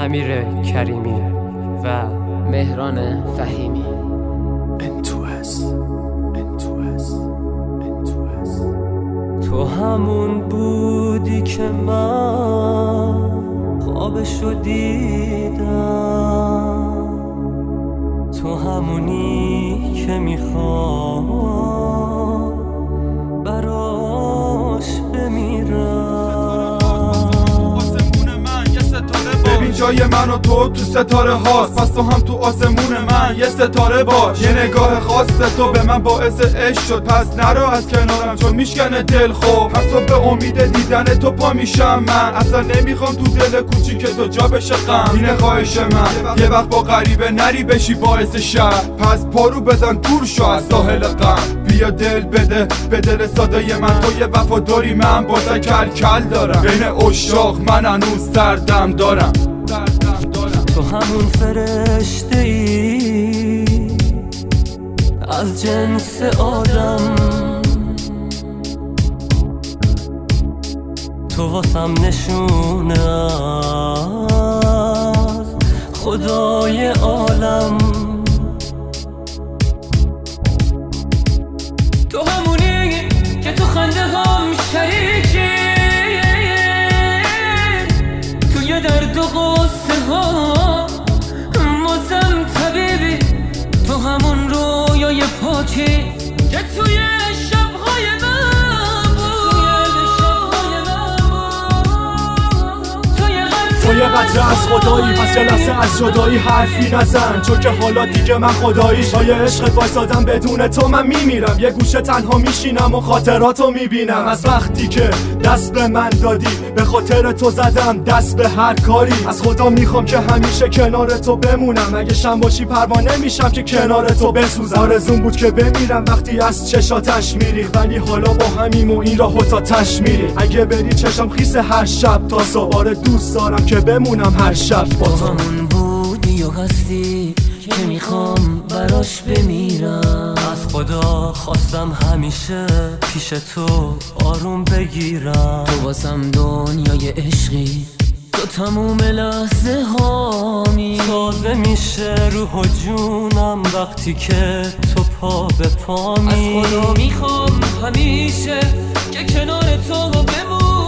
امیر کریمی و مهران فهیمی. تو همون بودی که من خوابشو دیدم، تو همونی که میخوام براش بمیرم. ببین جای من و تو ستاره هاست، پس تو هم تو آسمون من یه ستاره باش. یه نگاه خاص تو به من باعث عشق شد، پس نرو از کنارم چون میشکنه دل. خوب هر صبح به امید دیدن تو پا میشم من، اصلا نمیخوام تو دل کوچیک تو جا بشه غم. اینه خواهش من یه وقت با غریبه نری بشی باعث شر، پس پارو بزن دور شو از ساحل غم. بیا دل بده به دل ساده من، تو یه وفاداری من بازه کل کل دارم. بین عشاق من هنوز سردم دارم. تو همون فرشته ای از جنس آدم، تو واسم نشونه از خدای عالم. تو همونی که تو خنده هم شریکی، توی درد و غصه ها واسم طبیبی. تو همون رویای پاکی که توی شبهای من تو یه قطره از خدایی، پس یه لحظه از جدایی حرفی نزن، چون که حالا دیگه من خدایی. پای عشقت وایسادم بدون تو من میمیرم، یه گوشه تنها میشینم و خاطراتو میبینم. از وقتی که دست به من دادی به خاطر تو زدم دست به هر کاری. از خدا میخوام که همیشه کنار تو بمونم، اگه شم باشی پروانه میشم که کنار تو بسوزم. آرزوم بود که بمیرم وقتی از چشاتش میریخت، ولی حالا با همیم و این راهو تا تش میری. اگه بری چشم خیس هر شب تا صبح، دوست دارم که بمونم هر شب با تو. همون بودی و هستی که میخوام براش بمیرم. از خدا خواستم همیشه پیش تو آروم بگیرم. تو واسم دنیای عشقی، تو تموم لحظه هامی. تازه میشه روح و جونم وقتی که تو پا به پا می. از خدا میخوام همیشه که کنار تو بمونم.